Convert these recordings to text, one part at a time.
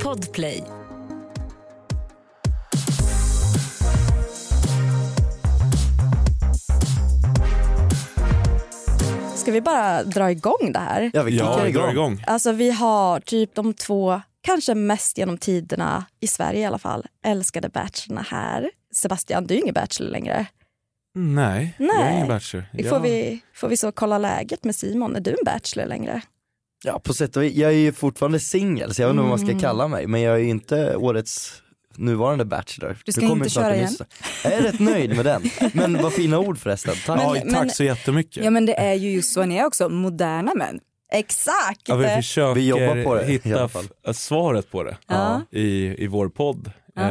Podplay. Ska vi bara dra igång det här? Ja, vi drar igång. Alltså vi har typ de två, kanske mest genom tiderna i Sverige i alla fall, älskade bachelorna här. Sebastian, du är ingen bachelor längre. Nej, jag är ingen bachelor. Får vi så kolla läget med Simon? Är du en bachelor längre? Ja, på sätt och vis. Jag är ju fortfarande singel, så jag vet inte vad man ska kalla mig. Men jag är ju inte årets nuvarande bachelor. Du ska inte köra igen. Jag är rätt nöjd med den. Men vad fina ord förresten. Tack. Tack så jättemycket. Ja, men det är ju just så, ni är också moderna män. Exakt! Ja, vi försöker vi jobbar på det, hitta svaret på det i vår podd.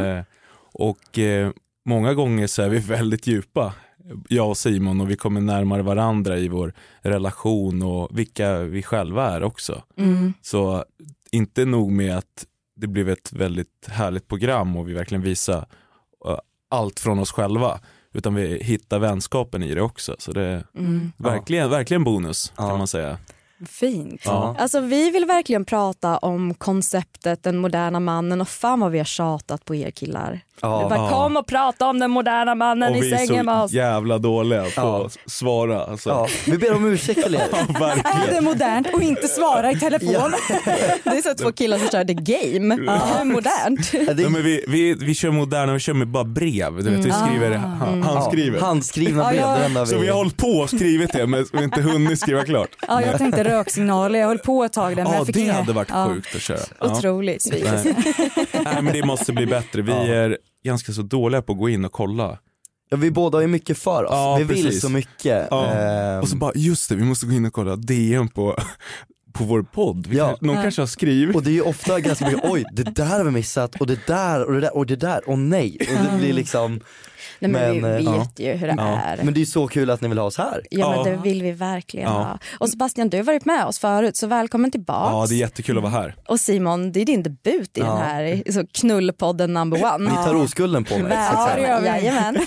Och många gånger så är vi väldigt djupa, jag och Simon, och vi kommer närmare varandra i vår relation och vilka vi själva är också. Så inte nog med att det blev ett väldigt härligt program och vi verkligen visar allt från oss själva, utan vi hittar vänskapen i det också. Så det är verkligen bonus kan man säga. Fint. Ja. Alltså vi vill verkligen prata om konceptet den moderna mannen, och fan vad vi har tjatat på er killar. Vi bara kom och prata om den moderna mannen och i sängen med oss. Och vi är så jävla dåliga på att svara. Alltså. Ja, vi ber om ursäkt till er. Det är modernt och inte svara i telefon. Det är så två killar som kör the game. Det är modernt. Ja, men vi kör moderna, vi kör med bara brev. Du vet, vi skriver handskrivet. Handskrivna brev, det enda vi... Så vi har hållit på och skrivit det, men vi har inte hunnit skriva klart. Ja, jag tänkte röksignaler, jag höll på ett tag där, men jag fick det hade varit sjukt att köra. Otroligt. Nej, men det måste bli bättre. Vi är ganska så dåliga på att gå in och kolla. Ja, vi båda är mycket för oss. Ja, vi vill precis. så mycket. Och så bara, just det, vi måste gå in och kolla DM på vår podd. Någon kanske har skrivit. Och det är ju ofta ganska mycket, oj, det där har vi missat, och det där, och det där, och det där, och nej. Och det blir liksom... Nej, men vi vet ju hur det är. Men det är ju så kul att ni vill ha oss här. Ja, men det vill vi verkligen ha. Och Sebastian, du har varit med oss förut, så välkommen tillbaka. Ja, det är jättekul att vara här. Och Simon, det är din debut i den här så knullpodden number one. Ni tar oskulden på mig. Ja, det gör vi. Jajamän.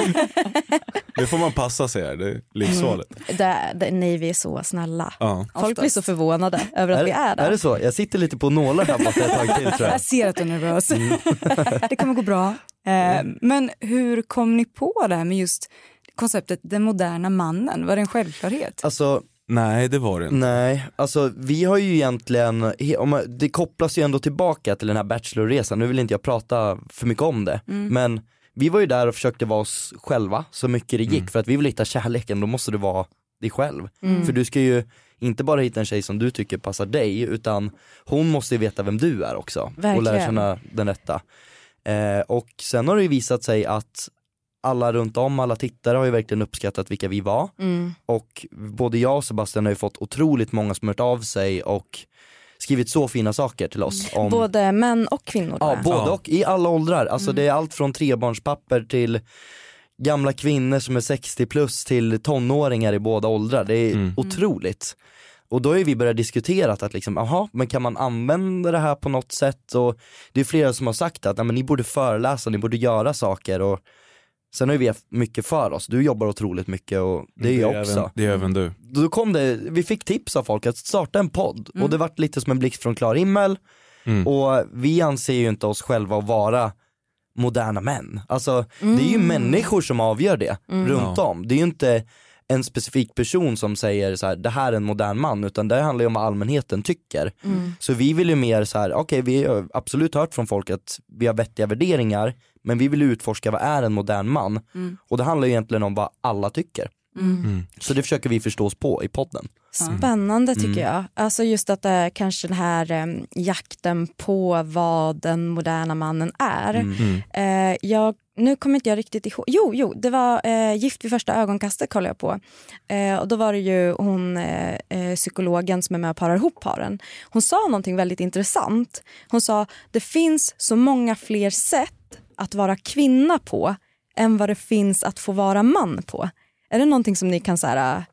Det får man passa sig här, det är livsfarligt. Nej, vi är så snälla. Ja. Folk blir så förvånade över att vi är där. Är det så? Jag sitter lite på nålar här borta ett tag till, tror jag. Jag ser att du är nervös. Det kommer gå bra. Men hur kom ni på det här med just konceptet den moderna mannen? Var det en självklarhet? Alltså, nej, det var det inte. Nej, alltså vi har ju egentligen, det kopplas ju ändå tillbaka till den här bachelorresan. Nu vill inte jag prata för mycket om det, men vi var ju där och försökte vara oss själva så mycket det gick, för att vi vill hitta kärleken, då måste du vara dig själv. För du ska ju inte bara hitta en tjej som du tycker passar dig, utan hon måste ju veta vem du är också. Verkligen. Och lära känna den rätta. Och sen har det ju visat sig att alla runt om, alla tittare har ju verkligen uppskattat vilka vi var. Och både jag och Sebastian har ju fått otroligt många som hört av sig och skrivit så fina saker till oss. Om... Både män och kvinnor. Ja, både och i alla åldrar. Alltså det är allt från trebarnspapper till gamla kvinnor som är 60 plus till tonåringar i båda åldrar. Det är otroligt. Och då har vi börjat diskutera att liksom, men kan man använda det här på något sätt? Och det är flera som har sagt att men ni borde föreläsa, ni borde göra saker. Och sen har vi haft mycket för oss. Du jobbar otroligt mycket och det är jag också. Det är även du. Då kom det, vi fick tips av folk att starta en podd. Och det var lite som en blixt från klar himmel. Och vi anser ju inte oss själva att vara moderna män. Alltså det är ju människor som avgör det runt om. Det är ju inte en specifik person som säger så här, det här är en modern man, utan det handlar ju om vad allmänheten tycker. Så vi vill ju mer så här, okej, vi har absolut hört från folk att vi har vettiga värderingar, men vi vill utforska vad är en modern man. Och det handlar ju egentligen om vad alla tycker. Så det försöker vi förstå oss på i podden. Spännande tycker jag. Alltså just att kanske den här jakten på vad den moderna mannen är. Nu kommer inte jag riktigt ihåg. Jo, det var Gift vid första ögonkastet kollade jag på. Och då var det ju hon psykologen som är med och parar ihop paren. Hon sa någonting väldigt intressant. Hon sa, det finns så många fler sätt att vara kvinna på än vad det finns att få vara man på. Är det någonting som ni kan så här,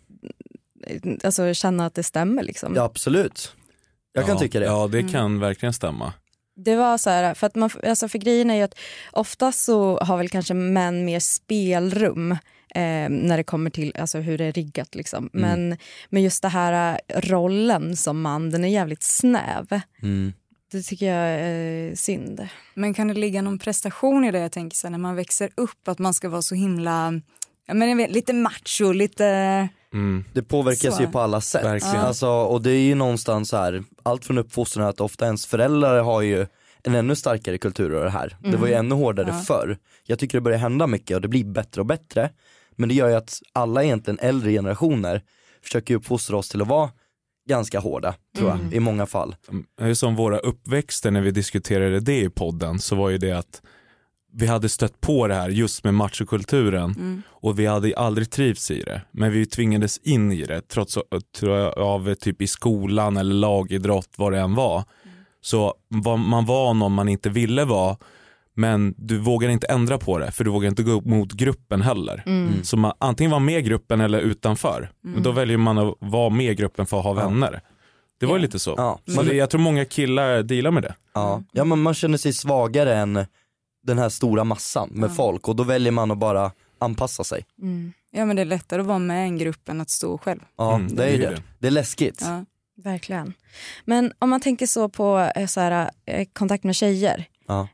alltså, känna att det stämmer liksom? Ja, absolut. Jag kan tycka det. Ja, det kan verkligen stämma. Det var så här, för att man, alltså för grejen är ju att ofta så har väl kanske män mer spelrum när det kommer till alltså hur det är riggat liksom. Men just det här rollen som man, den är jävligt snäv. det tycker jag är synd. Men kan det ligga någon prestation i det? Jag tänker så här, när man växer upp att man ska vara så himla, jag vet, lite macho, lite... Det påverkas så. ju på alla sätt. Verkligen. Alltså, och det är ju någonstans så här, allt från uppfostran att ofta ens föräldrar har ju en ännu starkare kultur av det här. Det var ju ännu hårdare förr. Jag tycker det börjar hända mycket och det blir bättre och bättre. Men det gör ju att alla egentligen äldre generationer försöker uppfostra oss till att vara ganska hårda, tror jag, i många fall. Som våra uppväxter när vi diskuterade det i podden, så var ju det att vi hade stött på det här just med machokulturen och vi hade aldrig trivts i det. Men vi tvingades in i det trots av typ i skolan eller lagidrott, vad det än var. Så man var någon man inte ville vara, men du vågar inte ändra på det för du vågar inte gå mot gruppen heller. Så man antingen var med gruppen eller utanför. Men då väljer man att vara med gruppen för att ha vänner. Det var ju lite så. Ja. Så jag tror många killar dealar med det. Ja, men man känner sig svagare än den här stora massan med folk och då väljer man att bara anpassa sig. Ja, men det är lättare att vara med i en grupp än att stå själv. Ja, det är ju det. Det är läskigt. Ja. Verkligen. Men om man tänker så på så här, kontakt med tjejer. Ja.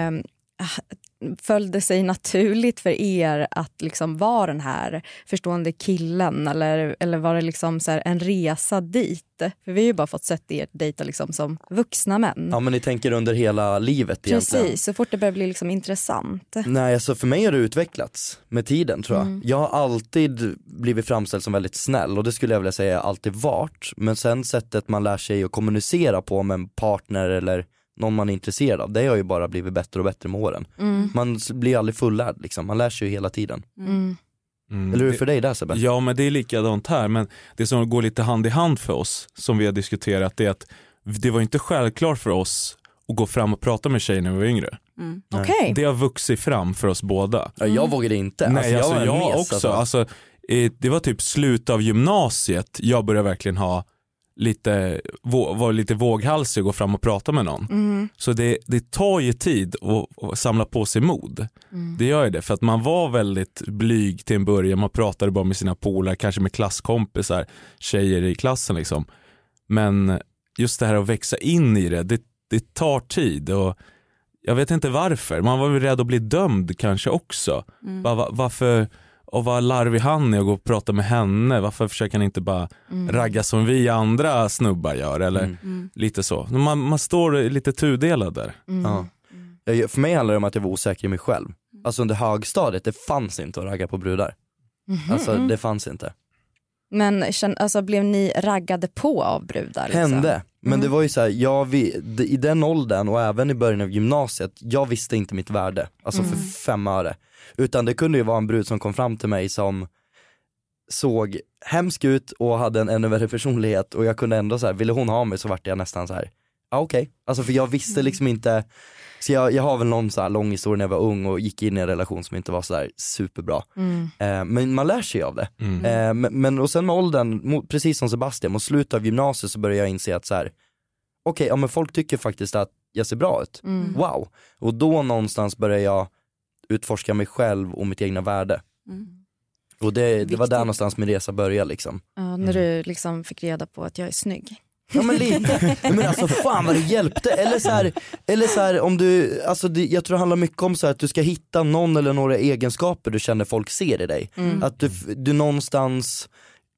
Följde sig naturligt för er att liksom vara den här förstående killen eller var det liksom så här en resa dit? För vi har ju bara fått sett er dejta liksom som vuxna män. Ja, men ni tänker under hela livet egentligen. Precis, så fort det börjar bli liksom intressant. Nej, alltså för mig har det utvecklats med tiden, tror jag. Jag har alltid blivit framställd som väldigt snäll och det skulle jag vilja säga alltid varit. Men sen sättet man lär sig att kommunicera på med en partner eller någon man är intresserad av, det har ju bara blivit bättre och bättre med åren. Man blir aldrig fullärd liksom, man lär sig ju hela tiden. Eller hur är det för dig där, Sebbe? Ja, men det är likadant här. Men det som går lite hand i hand för oss, som vi har diskuterat, är att det var inte självklart för oss att gå fram och prata med tjejer när vi var yngre. Okej. Det har vuxit fram för oss båda. Ja, jag vågade inte. Nej, alltså, jag var en mes, också. Alltså, det var typ slut av gymnasiet. Jag började verkligen ha var lite våghalsig och gå fram och prata med någon. Så det tar ju tid att samla på sig mod. Det gör ju det, för att man var väldigt blyg till en början. Man pratade bara med sina polare, kanske med klasskompisar, tjejer i klassen liksom. Men just det här att växa in i det tar tid och jag vet inte varför. Man var väl rädd att bli dömd kanske också. Varför... Och vad larvig han är och gå och prata med henne. Varför försöker han inte bara ragga som vi andra snubbar gör? Eller lite så. Man står lite tudelad där. Ja. För mig handlar det om att jag var osäker i mig själv. Alltså under högstadiet, det fanns inte att ragga på brudar. Alltså det fanns inte. Men alltså, blev ni raggade på av brudar? Liksom? Hände. Men det var ju så här, i den åldern och även i början av gymnasiet, jag visste inte mitt värde. Alltså för 5 öre. Utan det kunde ju vara en brud som kom fram till mig som såg hemsk ut och hade en ännu värre personlighet. Och jag kunde ändå så här, ville hon ha mig så vart jag nästan så här, ja okej. Alltså för jag visste liksom inte. Så jag har väl någon så här lång historia när jag var ung och gick in i en relation som inte var så där superbra. Men man lär sig av det. Men och sen med åldern, precis som Sebastian, mot slutet av gymnasiet så började jag inse att så här, okej, ja men folk tycker faktiskt att jag ser bra ut. Wow. Och då någonstans började jag utforska mig själv och mitt egna värde. Och det var där någonstans min resa började liksom. Ja, när du liksom fick reda på att jag är snygg. Ja men lite, men alltså fan vad det hjälpte. Eller så här om du, alltså jag tror det handlar mycket om så här, att du ska hitta någon eller några egenskaper du känner folk ser i dig. Att du någonstans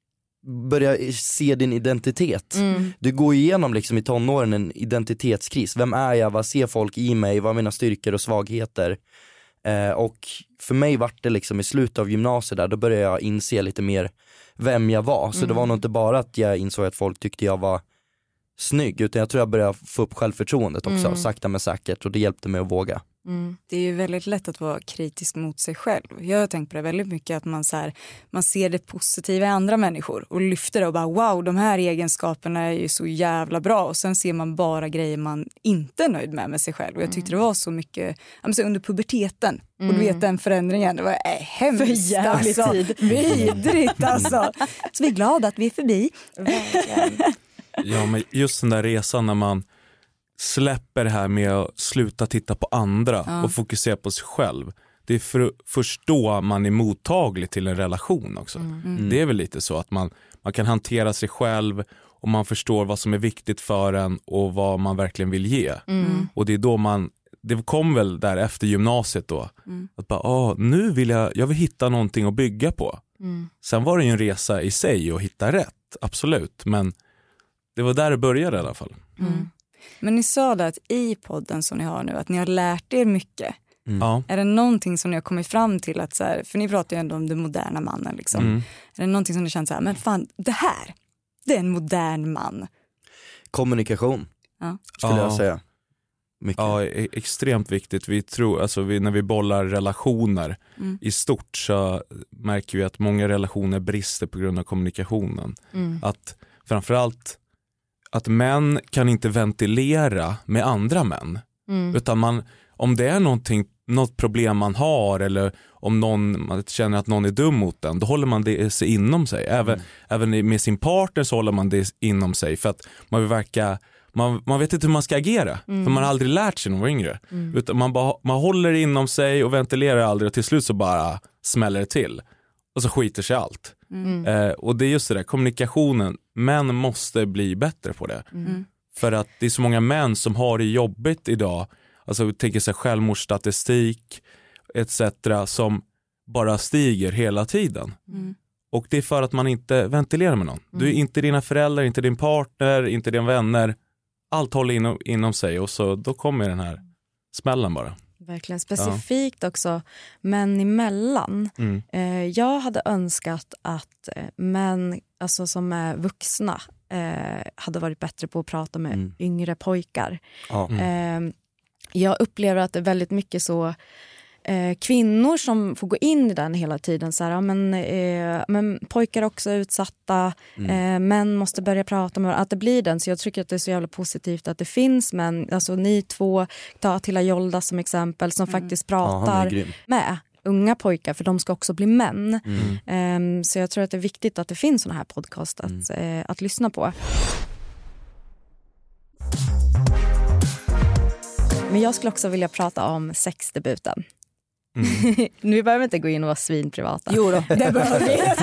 börjar se din identitet. Du går igenom liksom i tonåren en identitetskris. Vem är jag? Vad ser folk i mig? Vad är mina styrkor och svagheter? Och för mig var det liksom i slutet av gymnasiet där, då började jag inse lite mer vem jag var. Så det var nog inte bara att jag insåg att folk tyckte jag var snygg, utan jag tror jag började få upp självförtroendet också, sakta men säkert, och det hjälpte mig att våga. Det är ju väldigt lätt att vara kritisk mot sig själv. Jag har tänkt på det väldigt mycket, att man ser det positiva i andra människor och lyfter det och bara wow, de här egenskaperna är ju så jävla bra, och sen ser man bara grejer man inte är nöjd med sig själv. Och jag tyckte det var så mycket under puberteten, och du vet den förändringen, det var hemskt alltså, vidrigt alltså. Så vi är glada att vi är förbi. Ja, men just den där resan när man släpper det här med att sluta titta på andra och fokusera på sig själv. Det är först då man är mottaglig till en relation också. Det är väl lite så att man kan hantera sig själv och man förstår vad som är viktigt för en och vad man verkligen vill ge. Och det är då det kom väl där efter gymnasiet då. Att bara, nu vill jag vill hitta någonting att bygga på. Sen var det ju en resa i sig att hitta rätt, absolut. Men det var där det började i alla fall. Men ni sa det att i podden som ni har nu, att ni har lärt er mycket. Ja. Är det någonting som ni har kommit fram till att så här, för ni pratar ju ändå om den moderna mannen liksom. Är det någonting som ni känner så här, men fan, det är en modern man? Kommunikation, skulle jag säga. Mycket. Ja, extremt viktigt. Vi tror, alltså när vi bollar relationer i stort så märker vi att många relationer brister på grund av kommunikationen. Att framförallt att män kan inte ventilera med andra män. Utan om det är något problem man har, eller om man känner att någon är dum mot den, då håller man det sig inom sig. Även med sin partner så håller man det inom sig, för att man vill verka, man vet inte hur man ska agera, för man har aldrig lärt sig när man var yngre. Utan man håller det inom sig och ventilerar aldrig, och till slut så bara smäller det till och så skiter sig allt. Och det är just det där, kommunikationen. Män måste bli bättre på det. För att det är så många män som har det jobbigt idag. Alltså tänker sig självmordsstatistik etc. som bara stiger hela tiden. Och det är för att man inte ventilerar med någon. Du är inte dina föräldrar, inte din partner, inte dina vänner. Allt håller inom sig, och så då kommer den här smällen bara. Verkligen specifikt också män emellan. Jag hade önskat att män, alltså som är vuxna, hade varit bättre på att prata med yngre pojkar. Jag upplever att det är väldigt mycket så kvinnor som får gå in i den hela tiden. Så här, men pojkar också är utsatta. Män måste börja prata med att det blir den. Så jag tycker att det är så jävla positivt att det finns män. Alltså ni två, ta Attila Jolda som exempel, som faktiskt pratar med unga pojkar, för de ska också bli män. Så jag tror att det är viktigt att det finns såna här podcast att lyssna på. Men jag skulle också vilja prata om sexdebuten. Nu behöver vi inte gå in och vara svinprivata. Jo då, det behöver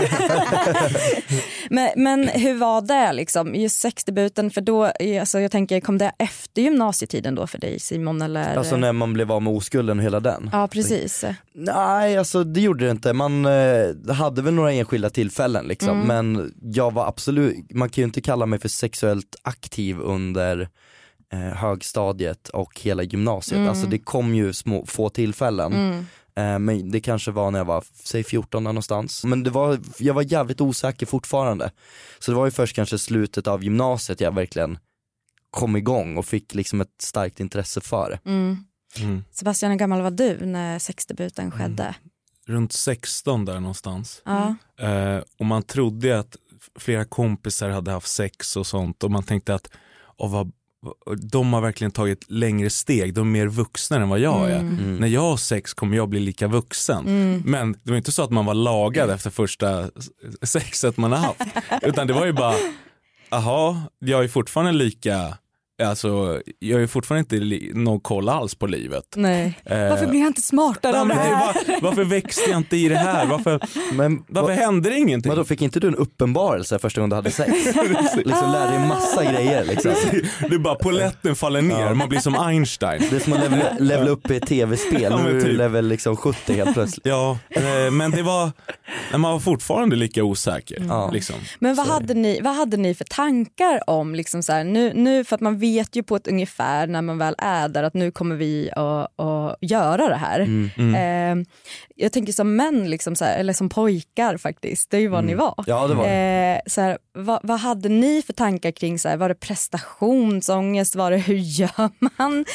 vi. men hur var det liksom, just sexdebuten? För då, alltså jag tänker, kom det efter gymnasietiden då för dig, Simon? Eller? Alltså när man blev av med oskulden och hela den? Ja, precis. Nej, alltså det gjorde det inte. Man hade väl några enskilda tillfällen liksom. Men jag var absolut, man kan ju inte kalla mig för sexuellt aktiv under högstadiet och hela gymnasiet. Alltså det kom ju få tillfällen. Men det kanske var när jag var, säg 14 någonstans. Men jag var jävligt osäker fortfarande. Så det var ju först kanske slutet av gymnasiet jag verkligen kom igång och fick liksom ett starkt intresse för det. Sebastian, hur gammal var du när sexdebuten skedde? Runt 16 där någonstans. Och man trodde att flera kompisar hade haft sex och sånt, och man tänkte att de har verkligen tagit längre steg, de är mer vuxna än vad jag är. När jag har sex kommer jag bli lika vuxen. Men det var inte så att man var lagad efter första sexet man har haft, utan det var ju bara, jag är fortfarande lika, alltså jag är fortfarande inte någon koll alls på livet. Nej. Varför blir jag inte smartare av det här? Varför växte jag inte i det här? Varför händer det ingenting? Men då fick inte du en uppenbarelse första gången du hade sex? Liksom lärde dig massa grejer liksom. Det är bara poletten faller ner, man blir som Einstein. Det är som att levela upp i ett tv-spel. Nu är du level liksom 70 helt plötsligt. Ja, men det var, man var fortfarande lika osäker. Liksom. Men vad hade ni för tankar om liksom så här, nu för att man vet ju på ett ungefär när man väl är där att nu kommer vi att göra det här. Jag tänker som män liksom så här, eller som pojkar faktiskt, det är ju vad ni var. Ja, det var det. Så här, vad hade ni för tankar kring så här, var det prestationsångest, var det hur gör man?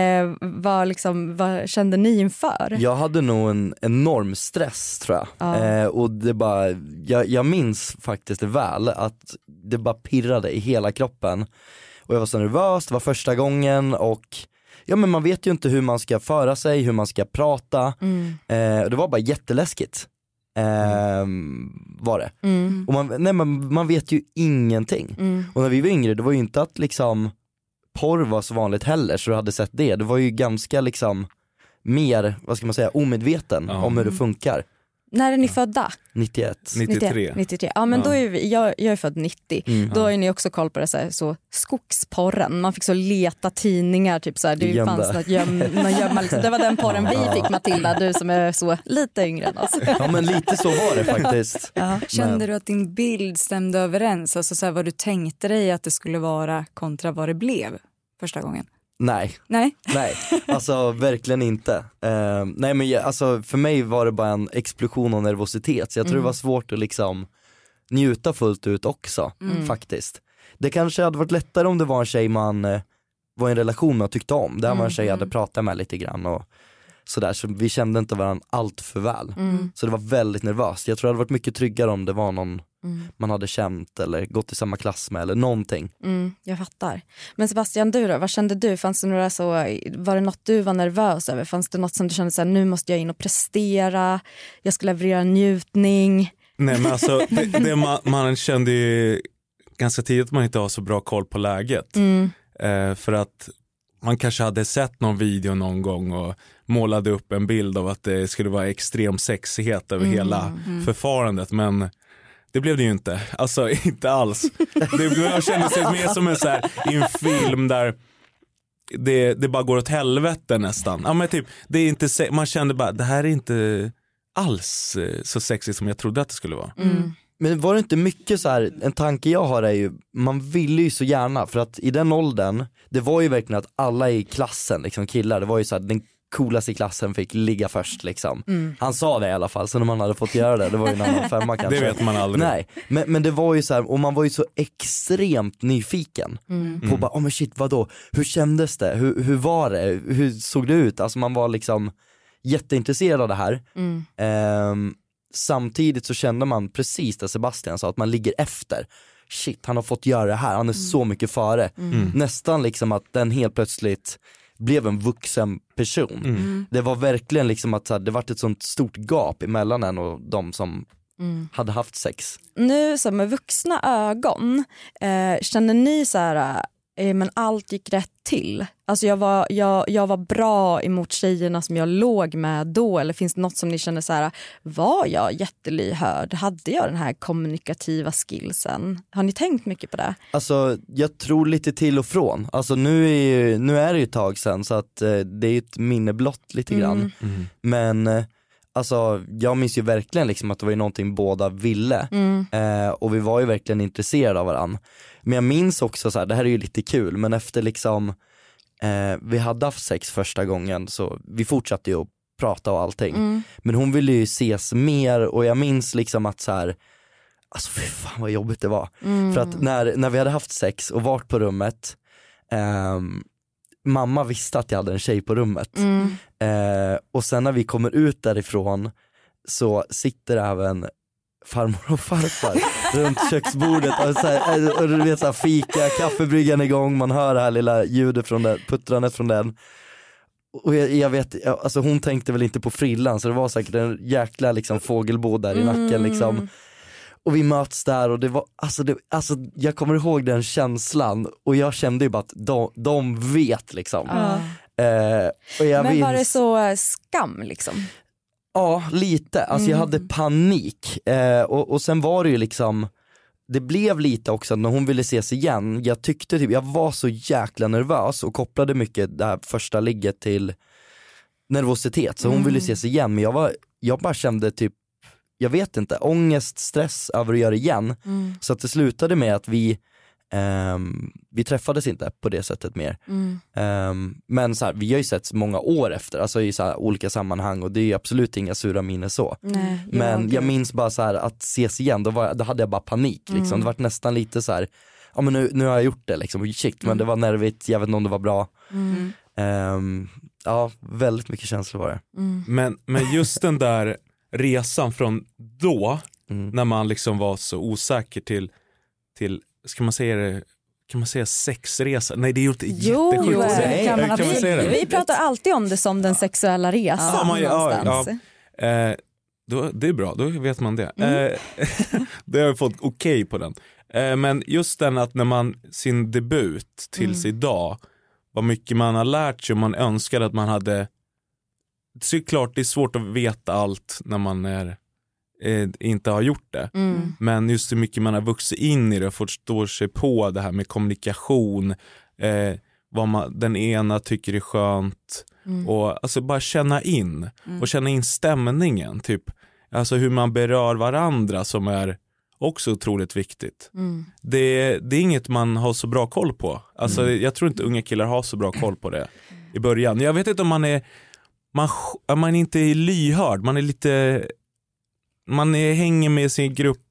Vad kände ni inför? Jag hade nog en enorm stress tror jag. Och det bara, jag minns faktiskt det väl att det bara pirrade i hela kroppen. Och jag var så nervös, det var första gången och men man vet ju inte hur man ska föra sig, hur man ska prata. Och det var bara jätteläskigt. Var det. Och man vet ju ingenting. Och när vi var yngre, det var ju inte att liksom porr var så vanligt heller så du hade sett det. Det var ju ganska liksom mer, vad ska man säga, omedveten om hur det funkar. När är ni födda? 91. 93. Ja, men då är jag är född 90. Då har ni också koll på det så skogsporren. Man fick så leta tidningar typ så här, det fanns något gömma liksom. Det var den porren vi fick, Matilda, du som är så lite yngre än oss. Ja, men lite så var det faktiskt. Ja. Kände du att din bild stämde överens? Alltså så här, vad du tänkte dig att det skulle vara kontra vad det blev första gången? Nej, alltså verkligen inte. Nej men alltså, för mig var det bara en explosion av nervositet, så jag tror det var svårt att liksom njuta fullt ut också faktiskt. Det kanske hade varit lättare om det var en tjej man var i en relation med och tyckte om. Där var en tjej jag hade pratat med lite grann och sådär, så vi kände inte varandra allt för väl. Så det var väldigt nervöst. Jag tror det hade varit mycket tryggare om det var någon man hade känt eller gått i samma klass med eller någonting. Jag fattar. Men Sebastian, du då? Vad kände du? Fanns det några var det något du var nervös över? Fanns det något som du kände så här, nu måste jag in och prestera, jag ska leverera njutning? Nej, men alltså man kände ju ganska tidigt att man inte har så bra koll på läget. För att man kanske hade sett någon video någon gång och målade upp en bild av att det skulle vara extrem sexighet över hela förfarandet, men det blev det ju inte. Alltså inte alls. Jag kände sig mer som en så här, i en film där det bara går åt helvete nästan. Ja, men typ, det är inte man kände bara, det här är inte alls så sexigt som jag trodde att det skulle vara. Men var det inte mycket så här, en tanke jag har är ju, man ville ju så gärna, för att i den åldern, det var ju verkligen att alla i klassen, liksom killar, det var ju så här, den coolaste i klassen fick ligga först liksom. Han sa det i alla fall, så när man hade fått göra det var ju en annan femma kanske. Det vet man aldrig. Nej, men det var ju så här, och man var ju så extremt nyfiken på bara, men shit, vadå? Hur kändes det? Hur var det? Hur såg det ut? Alltså man var liksom jätteintresserad av det här. Samtidigt så kände man precis det Sebastian sa, att man ligger efter. Shit, han har fått göra det här, han är så mycket före. Nästan liksom att den helt plötsligt blev en vuxen person. Det var verkligen liksom att det var ett sånt stort gap emellan en och de som hade haft sex. Nu som med vuxna ögon, känner ni så här, men allt gick rätt till? Alltså jag var bra emot tjejerna som jag låg med då, eller finns det något som ni känner så här, var jag jättelyhörd? Hade jag den här kommunikativa skillsen? Har ni tänkt mycket på det? Alltså jag tror lite till och från. Alltså nu är det ju ett tag sedan, så att det är ett minne blott lite grann. Men alltså jag minns ju verkligen liksom att det var ju någonting båda ville. Och vi var ju verkligen intresserade av varandra. Men jag minns också så här, det här är ju lite kul, men efter liksom vi hade haft sex första gången, så vi fortsatte ju att prata och allting. Men hon ville ju ses mer, och jag minns liksom att så här, alltså fy fan vad jobbigt det var. För att när vi hade haft sex och varit på rummet, mamma visste att jag hade en tjej på rummet. Och sen när vi kommer ut därifrån så sitter även farmor och farfar runt köksbordet och du vet, så här, fika, kaffebryggan igång, man hör det här lilla ljudet från den, puttrandet från den. Och jag vet, alltså hon tänkte väl inte på frillan, så det var säkert en jäkla liksom fågelbod där i nacken liksom. Och vi möts där, och det var alltså jag kommer ihåg den känslan, och jag kände ju bara att de vet liksom. Och men var det så skam liksom? Ja, lite. Alltså jag hade panik. Och sen var det ju liksom, det blev lite också när hon ville ses igen. Jag tyckte typ, jag var så jäkla nervös och kopplade mycket det här första ligget till nervositet. Så hon ville ses igen, men jag bara kände typ, jag vet inte, ångest, stress över att göra igen. Så att det slutade med att vi träffades inte på det sättet mer. Men så här, vi har ju sett många år efter, alltså i så här olika sammanhang, och det är ju absolut inga sura minnen så. Men jag minns bara så här, att ses igen, då hade jag bara panik liksom. Det var nästan lite så här, ja men nu har jag gjort det liksom, shit, men det var nervigt, jag vet inte om det var bra. Ja, väldigt mycket känslor var det. Men just den där resan från då, när man liksom var så osäker till ska man säga det, kan man säga sexresa? Nej, det är ju inte jättesjukt. Vi pratar alltid om det som den sexuella resan. Det är bra, då vet man det. Det har jag fått okej på den. Men just den att när man sin debut tills idag, vad mycket man har lärt sig, och man önskar att man hade. Så är klart det är svårt att veta allt när man är inte har gjort det. Men just hur mycket man har vuxit in i det och förstår sig på det här med kommunikation, vad den ena tycker är skönt, och alltså bara känna in och känna in stämningen, typ alltså hur man berör varandra, som är också otroligt viktigt. Det är inget man har så bra koll på. Alltså jag tror inte unga killar har så bra koll på det i början. Jag vet inte om man inte är lyhörd, man hänger med sin grupp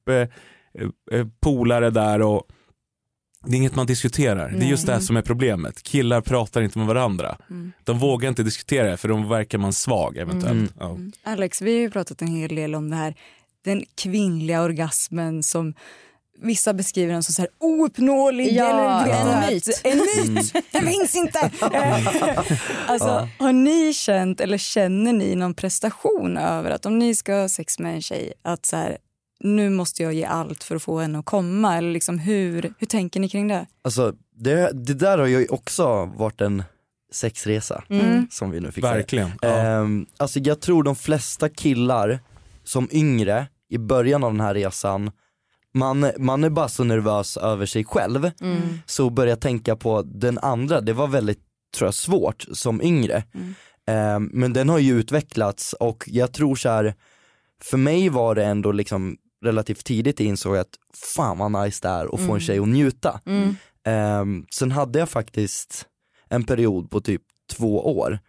polare där, och det är inget man diskuterar. Det är just det som är problemet. Killar pratar inte med varandra. De vågar inte diskutera det, för de verkar man svag eventuellt. Alex, vi har ju pratat en hel del om det här, den kvinnliga orgasmen som vissa beskriver den som så här ouppnåelig, eller en myt. Den finns inte. Alltså, har ni känt eller känner ni någon prestation över att om ni ska ha sex med en tjej, att så här, nu måste jag ge allt för att få henne att komma, eller liksom hur tänker ni kring det? Alltså det där har ju också varit en sexresa som vi nu fick verkligen. Alltså jag tror de flesta killar som yngre i början av den här resan, man är bara så nervös över sig själv, så börja tänka på den andra, det var väldigt, tror jag, svårt som yngre. Men den har ju utvecklats, och jag tror så här, för mig var det ändå liksom relativt tidigt insåg att fan vad nice det är att få en tjej att njuta. Sen hade jag faktiskt en period på typ 2 år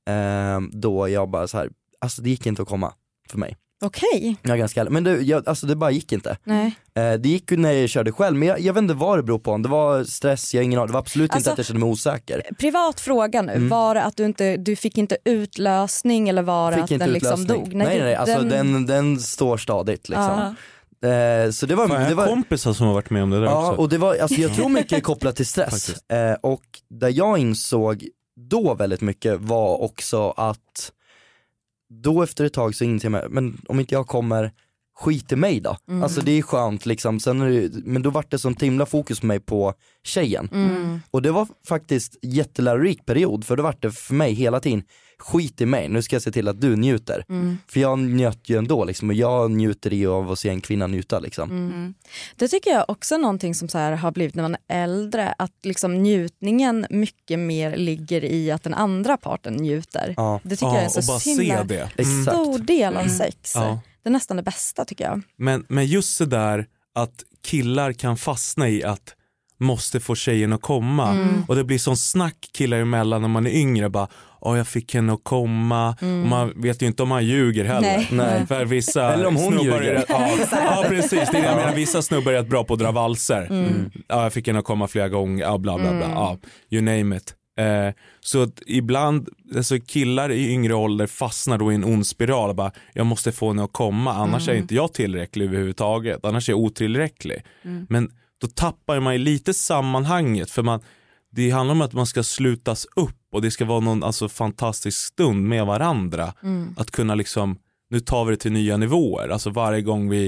då jag bara så här, alltså det gick inte att komma för mig. Okej. Jag är ganska ärlig. Men det bara gick inte. Nej. Det gick ju när jag körde själv, men jag vet inte vad det beror på. Det var stress, jag ingen aning. Det var absolut inte att jag kände mig osäker. Privat fråga nu, var det att du fick inte utlösning, eller var det att den liksom dog? Nej, alltså den står stadigt liksom. Så det var kompisar som har varit med om det där också. Och det var, alltså, jag tror mycket är kopplat till stress. Och där jag insåg då väldigt mycket var också att då efter ett tag så inser jag, men om inte jag kommer, skit i mig då. Alltså det är skönt liksom. Men då var det som himla fokus på mig på tjejen. Och det var faktiskt jättelärorik period, för då var det för mig hela tiden, skit i mig, nu ska jag se till att du njuter. För jag njöt ju ändå liksom, och jag njuter ju av att se en kvinna njuta liksom. Det tycker jag också någonting som så här har blivit när man är äldre, att liksom njutningen mycket mer ligger i att den andra parten njuter. Det tycker jag är så himla stor del av sex. Det är nästan det bästa tycker jag. Men just det där att killar kan fastna i att måste få tjejen att komma, och det blir sån snack killar emellan när man är yngre, bara jag fick henne att komma, och man vet ju inte om man ljuger heller. Nej. För vissa eller om hon ljuger. Ja precis, det är jag menar, vissa snubbar är rätt bra på att dra valser. Jag fick henne att komma flera gånger, bla bla bla, you name it. Så att ibland, alltså killar i yngre ålder fastnar då i en ond spiral och bara, jag måste få henne att komma, annars är inte jag tillräcklig överhuvudtaget, annars är jag otillräcklig. Men då tappar man ju lite sammanhanget, för det handlar om att man ska slutas upp och det ska vara någon fantastisk stund med varandra. Att kunna liksom, nu tar vi det till nya nivåer. Alltså varje gång vi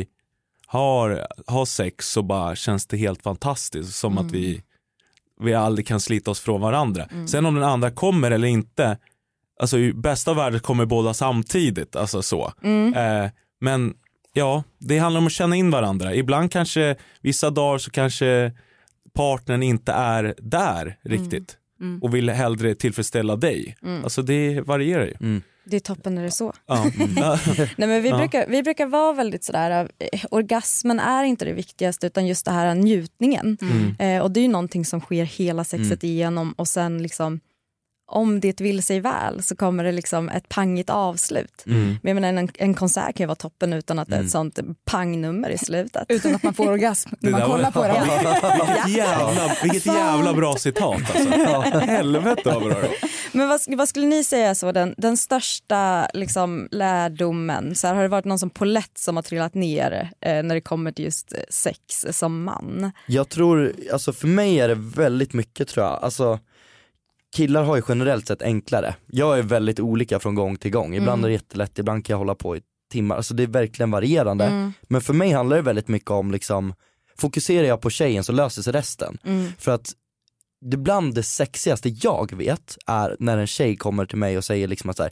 har sex så bara känns det helt fantastiskt, som att vi aldrig kan slita oss från varandra. Sen om den andra kommer eller inte, alltså i bästa världen kommer båda samtidigt, alltså så. Men ja, det handlar om att känna in varandra. Ibland kanske, vissa dagar så kanske partnern inte är där riktigt och vill hellre tillfredsställa dig. Alltså det varierar ju. Det är toppen när det är så. Nej, men vi brukar vara väldigt sådär, orgasmen är inte det viktigaste, utan just det här njutningen. Och det är ju någonting som sker hela sexet igenom, och sen liksom, om det vill sig väl så kommer det liksom ett pangigt avslut. Men jag menar, en konsert kan ju vara toppen utan att det är ett sånt pangnummer i slutet. Utan att man får orgasm när man kollar på det. Vilket jävla bra citat alltså. Helvete vad bra. Men vad skulle ni säga så den största liksom lärdomen, så här, har det varit någon som polett som har trillat ner när det kommer till just sex som man? Jag tror, alltså för mig är det väldigt mycket, tror jag. Alltså killar har ju generellt sett enklare. Jag är väldigt olika från gång till gång. Ibland är det jättelätt, ibland kan jag hålla på i timmar. Alltså det är verkligen varierande. Men för mig handlar det väldigt mycket om liksom, fokuserar jag på tjejen så löser sig resten. För att ibland det sexigaste jag vet är när en tjej kommer till mig och säger liksom att så här,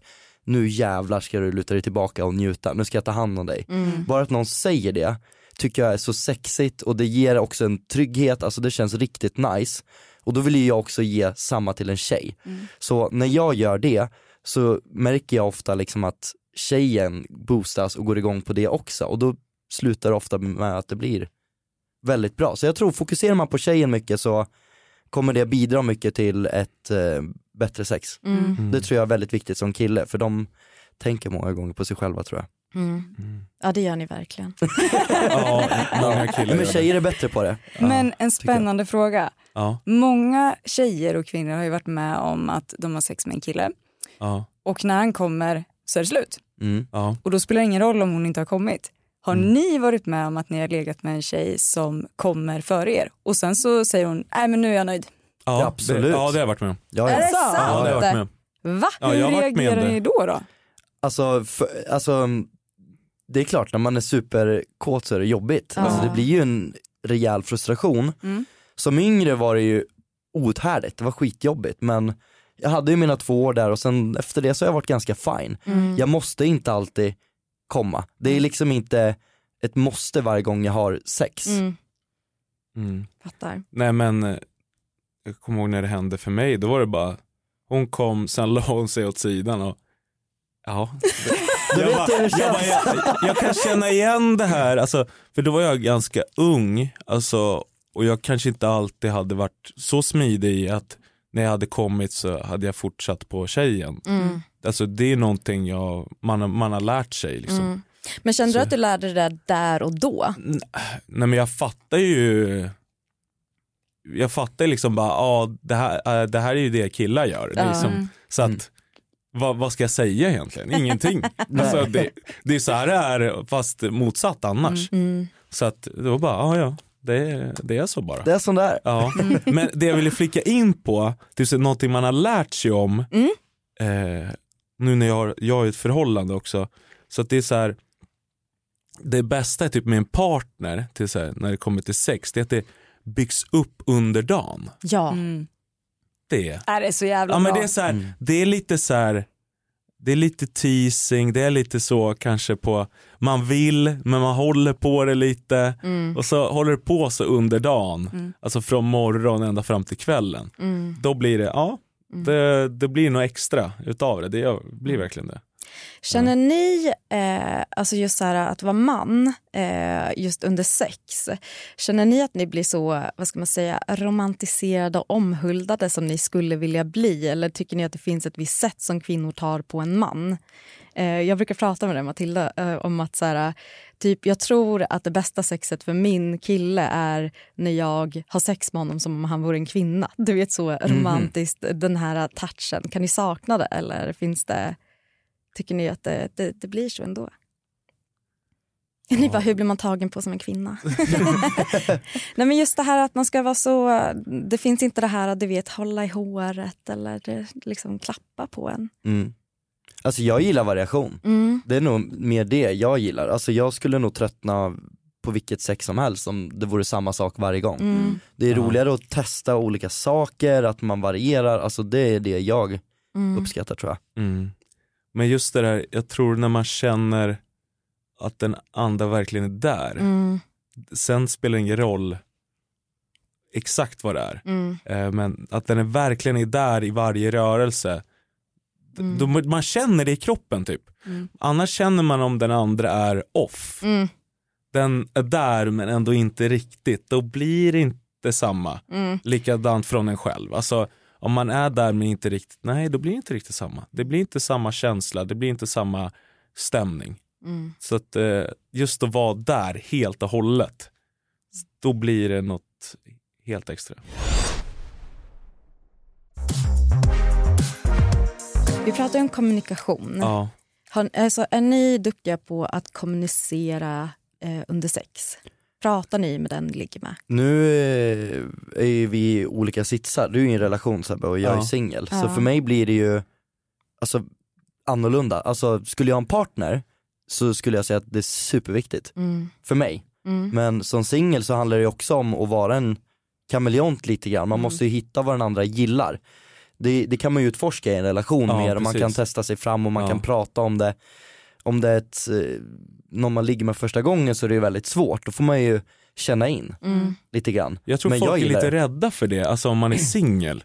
nu jävlar ska du luta dig tillbaka och njuta, nu ska jag ta hand om dig. Bara att någon säger det tycker jag är så sexigt, och det ger också en trygghet, alltså det känns riktigt nice. Och då vill jag också ge samma till en tjej. Så när jag gör det så märker jag ofta liksom att tjejen boostas och går igång på det också, och då slutar det ofta med att det blir väldigt bra. Så jag tror, fokuserar man på tjejen mycket så kommer det bidra mycket till ett bättre sex. Det tror jag är väldigt viktigt som kille, för de tänker många gånger på sig själva, tror jag. Ja, det gör ni verkligen. Ja, många killar. Men tjejer är bättre på det. Men en spännande fråga. Ja. Många tjejer och kvinnor har ju varit med om att de har sex med en kille. Ja. Och när han kommer så är det slut. Ja. Och då spelar det ingen roll om hon inte har kommit. Har ni varit med om att ni har legat med en tjej som kommer före er? Och sen så säger hon, nej men nu är jag nöjd. Ja, absolut. Det har jag varit med om. Ja, Är det Ja, det har jag varit med om. Va? Ja, jag Hur har varit med reagerar om det. ni då? Alltså det är klart, när man är superkåt så är det jobbigt. Alltså, det blir ju en rejäl frustration. Som yngre var det ju outhärdigt, det var skitjobbigt, men jag hade ju mina 2 år där, och sen efter det så har jag varit ganska fine. Jag måste inte alltid komma. Det är liksom inte ett måste varje gång jag har sex. Fattar. Nej, men jag kommer ihåg när det hände för mig, då var det bara, hon kom, sen la hon sig åt sidan och ja. Jag kan känna igen det här, alltså, för då var jag ganska ung, alltså, och jag kanske inte alltid hade varit så smidig i att när jag hade kommit så hade jag fortsatt på tjejen. Alltså det är någonting man har lärt sig liksom. Men kände du att du lärde dig det där och då? Nej, men jag fattar liksom bara, det här är ju det killar gör. Det är liksom, så att vad ska jag säga egentligen? Ingenting. Alltså, det är så här det är, fast motsatt annars. Så att det var bara, det är så bara. Det är sån där. Ja. Men det jag ville flicka in på, det är någonting man har lärt sig om nu när jag har ett förhållande också. Så att det är så här, det bästa är typ med en partner till så här, när det kommer till sex, det är att det byggs upp under dagen. Ja. Det är så jävla bra. Men det är så här, det är lite så här, det är lite teasing, det är lite så kanske på, man vill men man håller på det lite och så håller det på så under dagen, alltså från morgon ända fram till kvällen. Då blir det, det blir något extra utav det, det blir verkligen det. Känner ni, alltså just så här att vara man just under sex, känner ni att ni blir så, vad ska man säga, romantiserade och omhuldade som ni skulle vilja bli, eller tycker ni att det finns ett visst sätt som kvinnor tar på en man? Jag brukar prata med dig, Matilda, om att så här, typ, jag tror att det bästa sexet för min kille är när jag har sex med honom som om han vore en kvinna. Du vet, så romantiskt, den här touchen. Kan ni sakna det, eller finns det, tycker ni att det blir så ändå? Ni bara, hur blir man tagen på som en kvinna? Nej, men just det här att man ska vara så, det finns inte det här att du vet hålla i håret eller liksom klappa på en. Alltså jag gillar variation. Det är nog mer det jag gillar. Alltså jag skulle nog tröttna på vilket sex som helst om det vore samma sak varje gång. Det är roligare att testa olika saker, att man varierar. Alltså det är det jag uppskattar, tror jag. Men just det där, jag tror när man känner att den andra verkligen är där, sen spelar det ingen roll exakt vad det är. Men att den verkligen är där i varje rörelse, då man känner det i kroppen typ. Annars känner man om den andra är off. Den är där men ändå inte riktigt. Då blir det inte samma. Likadant från en själv. Alltså om man är där men inte riktigt, nej, då blir det inte riktigt samma. Det blir inte samma känsla, det blir inte samma stämning. Så att just att vara där helt och hållet, då blir det något helt extra. Vi pratar om kommunikation. Ja. Alltså, är ni duktiga på att kommunicera under sex? Pratar ni med den ni ligger med? Nu är ju vi i olika sitsar. Du är i en relation, Sebbe, och jag är singel. Så för mig blir det ju alltså annorlunda. Alltså skulle jag ha en partner så skulle jag säga att det är superviktigt för mig. Men som singel så handlar det också om att vara en kameleont lite grann. Man måste ju hitta vad den andra gillar. det kan man ju utforska i en relation mer, och man kan testa sig fram och man kan prata om det. Om det är någon man ligger med första gången, så är det ju väldigt svårt. Då får man ju känna in lite grann. Jag tror folk är lite rädda för det. Alltså om man är singel,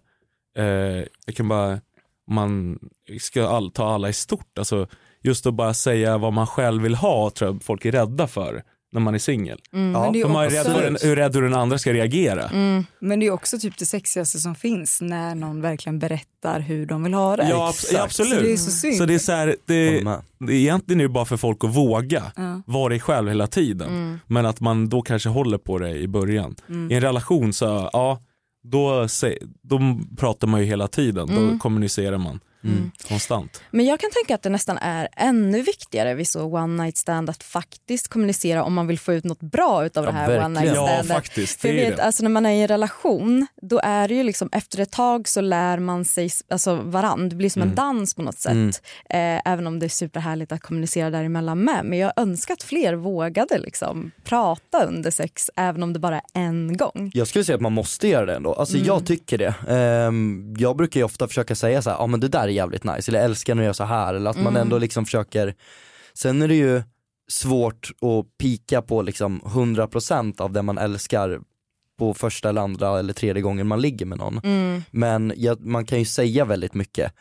man ska ta alla i stort. Alltså just att bara säga vad man själv vill ha, tror jag folk är rädda för när man är singel. Man är rädd för hur rädd den andra ska reagera. Men det är också typ det sexigaste som finns, när någon verkligen berättar hur de vill ha det. Ja, absolut. Så det är så synd. Så det är så här, det är egentligen är det bara för folk att våga vara dig själv hela tiden. Men att man då kanske håller på det i början. I en relation så då pratar man ju hela tiden. Då kommunicerar man konstant. Men jag kan tänka att det nästan är ännu viktigare vid så one night stand att faktiskt kommunicera om man vill få ut något bra utav det här one night standet. Ja, faktiskt. För jag vet, alltså när man är i en relation, då är det ju liksom efter ett tag så lär man sig varann. Det blir som en dans på något sätt. Även om det är superhärligt att kommunicera däremellan med. Men jag önskar att fler vågade liksom prata under sex, även om det bara är en gång. Jag skulle säga att man måste göra det ändå. Alltså jag tycker det. Jag brukar ju ofta försöka säga så här, men det där är jävligt nice, eller älskar när jag gör så här, eller att man ändå liksom försöker. Sen är det ju svårt att pika på liksom 100% av det man älskar på första eller andra eller tredje gången man ligger med någon. Men man kan ju säga väldigt mycket.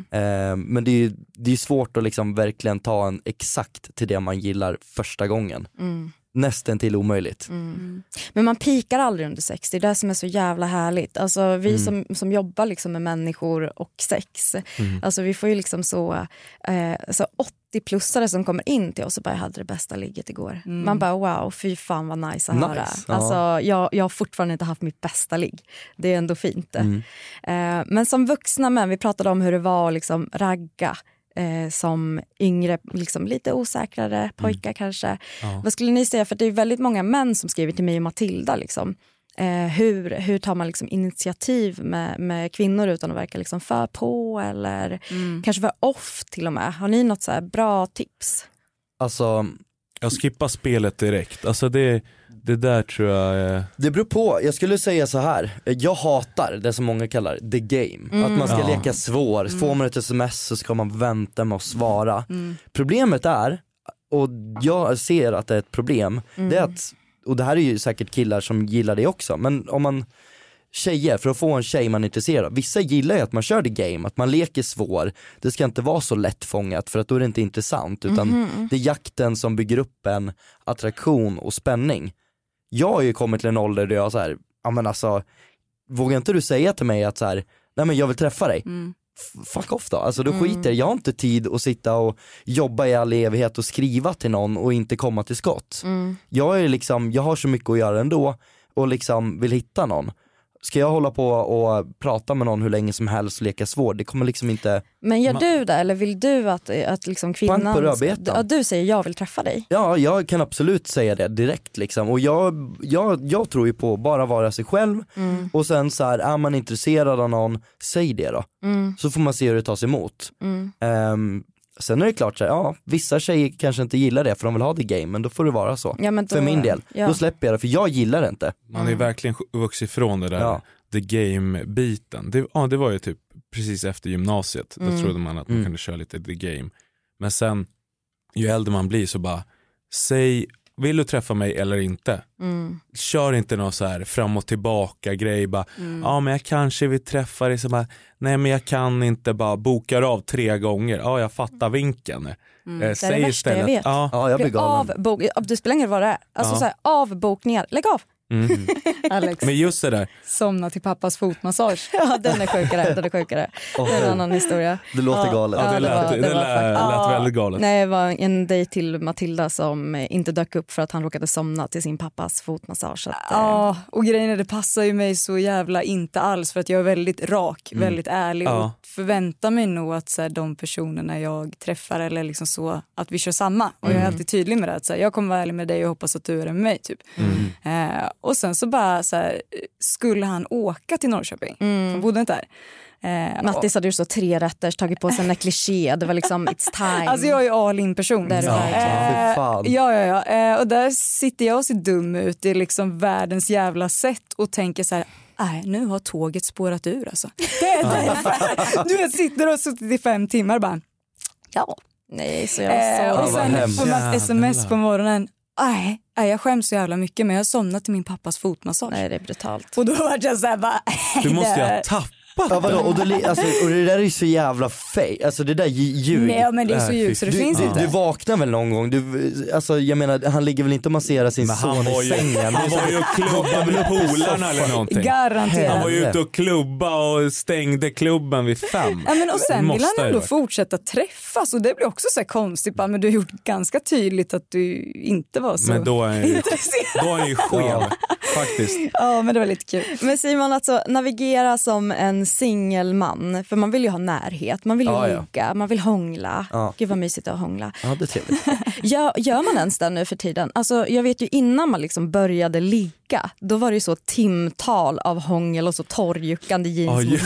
Men det är svårt att liksom verkligen ta en exakt till det man gillar första gången. Nästan till omöjligt. Men man pikar aldrig under sex. Det är det som är så jävla härligt. Alltså vi som jobbar liksom med människor och sex. Alltså vi får ju liksom så 80-plussare som kommer in till oss och bara, jag hade det bästa ligget igår. Man bara wow, fy fan vad nice att höra. Alltså jag har fortfarande inte haft mitt bästa ligg. Det är ändå fint. Men som vuxna män, vi pratade om hur det var att liksom ragga. Som yngre, liksom lite osäkrare pojkar kanske. Vad skulle ni säga? För det är väldigt många män som skriver till mig och Matilda. Liksom. Hur tar man liksom initiativ med kvinnor utan att verka liksom för på eller kanske för off till och med? Har ni något så här bra tips? Alltså, jag skippar spelet direkt. Alltså det där tror jag det beror på, jag skulle säga så här. Jag hatar det som många kallar the game. Att man ska leka svår. Får man ett sms så ska man vänta med att svara. Problemet är, och jag ser att det är ett problem, det är att, och det här är ju säkert killar som gillar det också, men om man tjejer, för att få en tjej man är intresserad av, vissa gillar ju att man kör the game, att man leker svår. Det ska inte vara så lättfångat, för att då är det inte intressant, utan det är jakten som bygger upp en attraktion och spänning. Jag har ju kommit till en ålder där jag så här, ja men alltså, vågar inte du säga till mig att så här, nej men jag vill träffa dig. Fuck off då, alltså då skiter jag har inte tid att sitta och jobba i all evighet och skriva till någon och inte komma till skott. Jag är liksom, jag har så mycket att göra ändå och liksom vill hitta någon. Ska jag hålla på och prata med någon hur länge som helst och leka svår? Det kommer liksom inte. Men gör du det, eller vill du att liksom kvinnan du säger jag vill träffa dig? Ja, jag kan absolut säga det direkt liksom. Och jag tror ju på bara vara sig själv. Och sen så här, är man intresserad av någon, säg det då. Så får man se hur det tas emot. Sen är det klart så här, ja, vissa tjejer kanske inte gillar det för de vill ha det game, men då får det vara så. Ja, för min del, då släpper jag det, för jag gillar det inte. Man är verkligen vuxit ifrån det där the game-biten. Det var ju typ precis efter gymnasiet. Då trodde man att man kunde köra lite the game. Men sen, ju äldre man blir så bara, säg, vill du träffa mig eller inte? Kör inte någon så här fram och tillbaka grej. Bara, ja men jag kanske vill träffa dig. Så bara, nej men jag kan inte, bara bokar av 3 gånger. Ja, jag fattar vinkeln. Det är det värsta jag vet. Ja, jag blir galen. Du spelar ingen vad det är. Alltså så här, avbokningar, lägg av. Alex. Men just det där. Somna till pappas fotmassage. Ja, den är sjukare. Det är en annan historia. Det låter galet. Ja, det lät väldigt galet. Nej, det var en dejt till Matilda som inte dök upp för att han råkade somna till sin pappas fotmassage. Ja, och grejen är, det passar ju mig så jävla inte alls, för att jag är väldigt rak, väldigt ärlig och förväntar mig nog att så här, de personerna jag träffar eller liksom så, att vi kör samma. Och jag är alltid tydlig med det, att så här, jag kommer vara ärlig med dig och hoppas att du är med mig typ. Och sen så bara så här, skulle han åka till Norrköping, han bodde inte där. Mattis hade ju så 3 rätter, tagit på sig en kliché. Det var liksom it's time. Alltså jag är ju all in person där. Och där sitter jag och ser dum ut. Det är liksom världens jävla sätt och tänker så här, nej, nu har tåget spårat ur alltså. Du sitter och suttit i 5 timmar bara, ja. Nej, så jag och sen får man sms på morgonen. Nej, jag skäms så jävla mycket, men jag har somnat till min pappas fotmassage. Nej, det är brutalt. Och då var jag så här bara, Du måste ju ha tappat. Ja, vadå? Och det där är ju så jävla fake. Alltså det där ljug. Nej, men det är så ljug så det finns inte. Du vaknar väl någon gång? Alltså jag menar, han ligger väl inte och masserar sin son i sängen? Han var ju och klubba med polarna eller någonting. Garanterat. Han var ju ute och klubba och stängde klubben vid 5. Ja, men och sen vill han ändå fortsätta träffas, och det blir också så här konstigt. Men du har gjort ganska tydligt att du inte var så. Men då är han ju skev, faktiskt. Ja, men det var lite kul. Men Simon, alltså navigera som en singelman, för man vill ju ha närhet, man vill ju ligga, man vill hångla. Gud vad mysigt att hångla. Ja, det är trevligt. Gör man ens det nu för tiden? Alltså jag vet ju innan man liksom började ligga, då var det ju så timtal av hångel och så torrjuckande jeans. Det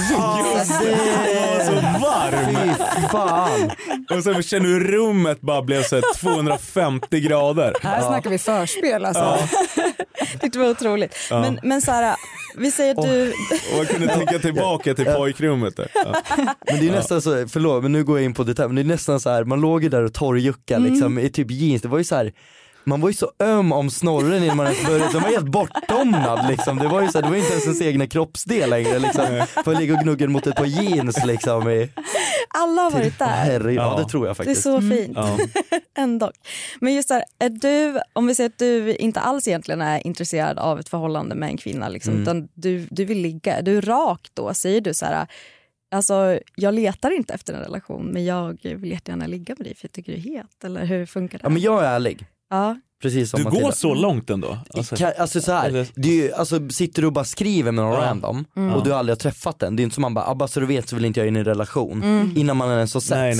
var så varm. Fy fan. Och sen känner du rummet bara blev så här 250 grader. Här snackar vi förspel alltså. Det var otroligt. Men så här, vi säger att du... Och man kunde tänka tillbaka till pojkrummet där. Men det är nästan så, förlåt men nu går jag in på detalj, men det är nästan så här, man låg ju där och torrjuckade liksom i typ jeans. Det var ju så här, man var ju så öm om snorren innan man ens började, man var helt bortdomnad liksom. Det var ju så här, det var inte ens ens egna kroppsdel längre liksom. För att ligga och gnugga mot ett par jeans liksom. Alla har varit där. Ja, det tror jag faktiskt. Det är så fint. Ändå. Men just där, är du, om vi säger att du inte alls egentligen är intresserad av ett förhållande med en kvinna liksom, utan du vill ligga, du är rak då, säger du så här, alltså jag letar inte efter en relation, men jag vill jättegärna ligga med dig för jag tycker det är het, eller hur funkar det? Ja, men jag är ärlig. Ja. Precis som du Matilda. går så långt ändå? Alltså så här, alltså sitter du och bara skriver med någon random och du aldrig har träffat den, det är inte som man bara, så du vet så vill inte jag in i en relation innan man ens har sett.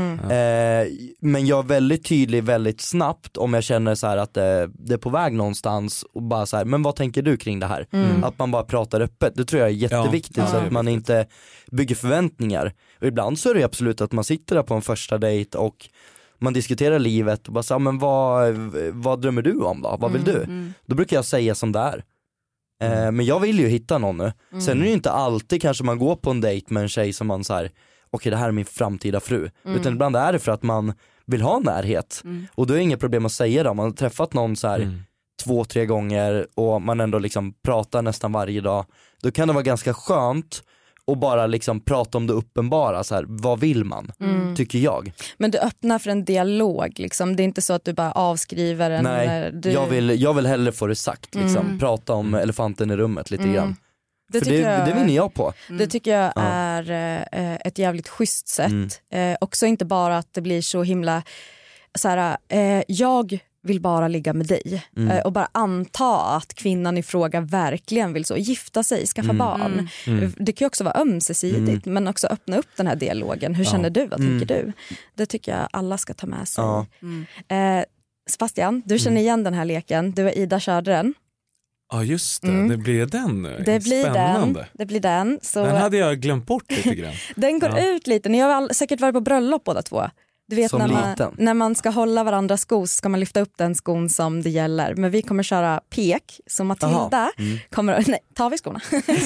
Nej. Men jag är väldigt tydlig väldigt snabbt om jag känner så här att det är på väg någonstans och bara så här, men vad tänker du kring det här? Att man bara pratar öppet, det tror jag är jätteviktigt så att man inte bygger förväntningar. Och ibland så är det absolut att man sitter där på en första dejt och man diskuterar livet och bara så, men vad drömmer du om då? Vad vill du? Då brukar jag säga som det är. Men jag vill ju hitta någon nu. Sen är det ju inte alltid kanske man går på en dejt med en tjej som man så här, okej, det här är min framtida fru. Utan ibland är det för att man vill ha närhet. Och då är det inget problem att säga det. Om man har träffat någon så här 2-3 gånger och man ändå liksom pratar nästan varje dag. Då kan det vara ganska skönt och bara liksom prata om det uppenbara, så här, vad vill man, tycker jag. Men du öppnar för en dialog liksom. Det är inte så att du bara avskriver en. Nej, jag vill hellre få det sagt liksom. Prata om elefanten i rummet lite grann. Det vinner jag på. Det tycker jag är ett jävligt schysst sätt. Också inte bara att det blir så himla så här, jag vill bara ligga med dig och bara anta att kvinnan i fråga verkligen vill så gifta sig, skaffa barn. Det kan ju också vara ömsesidigt, men också öppna upp den här dialogen. Hur känner du? Vad tänker du? Det tycker jag alla ska ta med sig. Sebastian, du känner igen den här leken. Du och Ida körde den. Ja just det, det blir den nu. Det blir den. Så den hade jag glömt bort lite grann. Den går ut lite, ni har säkert varit på bröllop båda två. Du vet när man ska hålla varandras sko så ska man lyfta upp den skon som det gäller. Men vi kommer köra pek, så Matilda kommer... Nej, tar vi skorna?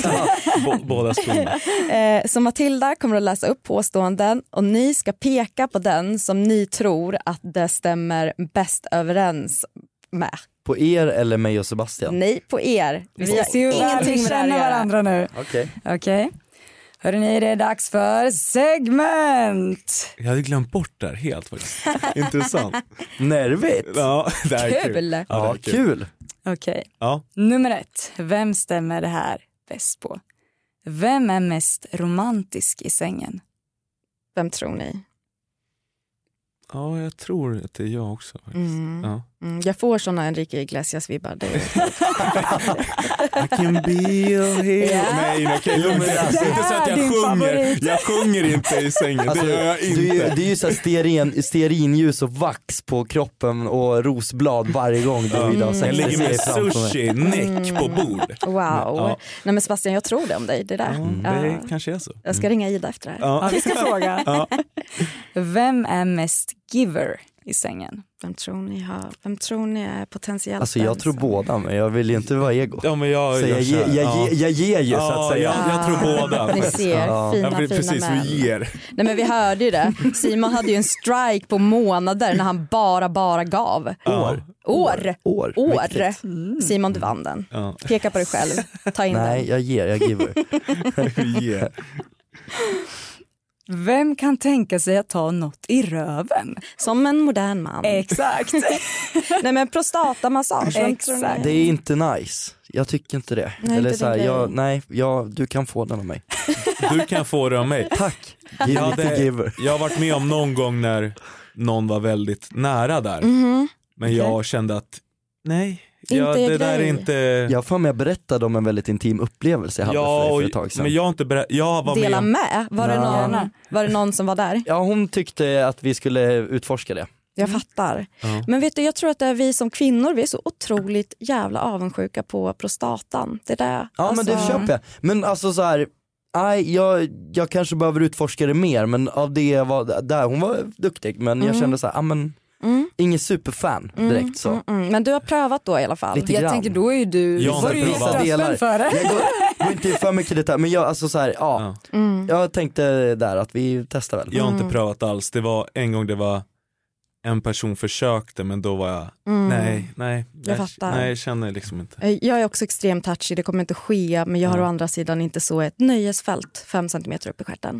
Båda skorna. Så Matilda kommer att läsa upp påståenden och ni ska peka på den som ni tror att det stämmer bäst överens med. På er eller mig och Sebastian? Nej, på er. Vi ser ju ingenting med känna varandra nu. Okej. Hörrni, det är dags för segment. Jag hade glömt bort där helt faktiskt. Intressant. Nervigt. Ja, det är kul. Ja, kul. Okej. Nummer 1. Vem stämmer det här bäst på? Vem är mest romantisk i sängen? Vem tror ni? Ja, jag tror att det är jag också. Jag får såna Enrique Iglesias-vibbar. I can be your hero. Nej, okej. Det är inte så att jag sjunger. Jag sjunger inte i sängen. Alltså, det gör jag inte. Det är ju så här stearinljus och vax på kroppen och rosblad varje gång du idag. Jag ligger med sushi, näck på bord. Wow. Nej men Sebastian, jag tror det om dig. Det där. Det kanske är så. Jag ska ringa Ida efter det här. Vi ska fråga. Vem är mest giver i sängen? Vem tror ni är potentiellt? Alltså jag tror båda, men jag vill ju inte vara ego. Ja, men jag ger ju så att säga. Jag tror båda. Ni ser, fina precis, män. vi ger. Nej, men vi hörde ju det. Simon hade ju en strike på månader när han bara gav. År. Simon, du vann den. Peka på dig själv. Ta in den. Nej, jag giver. Yeah. Vem kan tänka sig att ta något i röven? Som en modern man. Exakt. Nej, men prostatamassage. Exakt. Det är inte nice. Jag tycker inte det. Nej, eller inte så här, du kan få den av mig. Du kan få det av mig. Tack. Jag har varit med om någon gång när någon var väldigt nära där. Men jag kände att nej, det där är inte... Jag får med berättade om en väldigt intim upplevelse jag hade för ett tag sedan. Men jag har inte Dela med? Var det någon som var där? Ja, hon tyckte att vi skulle utforska det. Jag fattar. Men vet du, jag tror att det är vi som kvinnor, vi är så otroligt jävla avundsjuka på prostatan. Det där. Ja, men det köper jag. Men alltså så här, nej, jag kanske behöver utforska det mer, men av det var där, hon var duktig, men jag kände så här, ingen superfan direkt så. Men du har prövat då i alla fall. Jag tänker då är ju du var ju straffen för det. Jag går inte för mycket detalj, men jag alltså så här, jag tänkte där att vi testar väl. Jag har inte prövat alls. Det var en gång det var en person försökte, men då var jag nej, jag känner liksom inte. Jag är också extremt touchy, det kommer inte ske, men jag har å andra sidan inte så ett nöjesfält 5 centimeter upp i stjärten.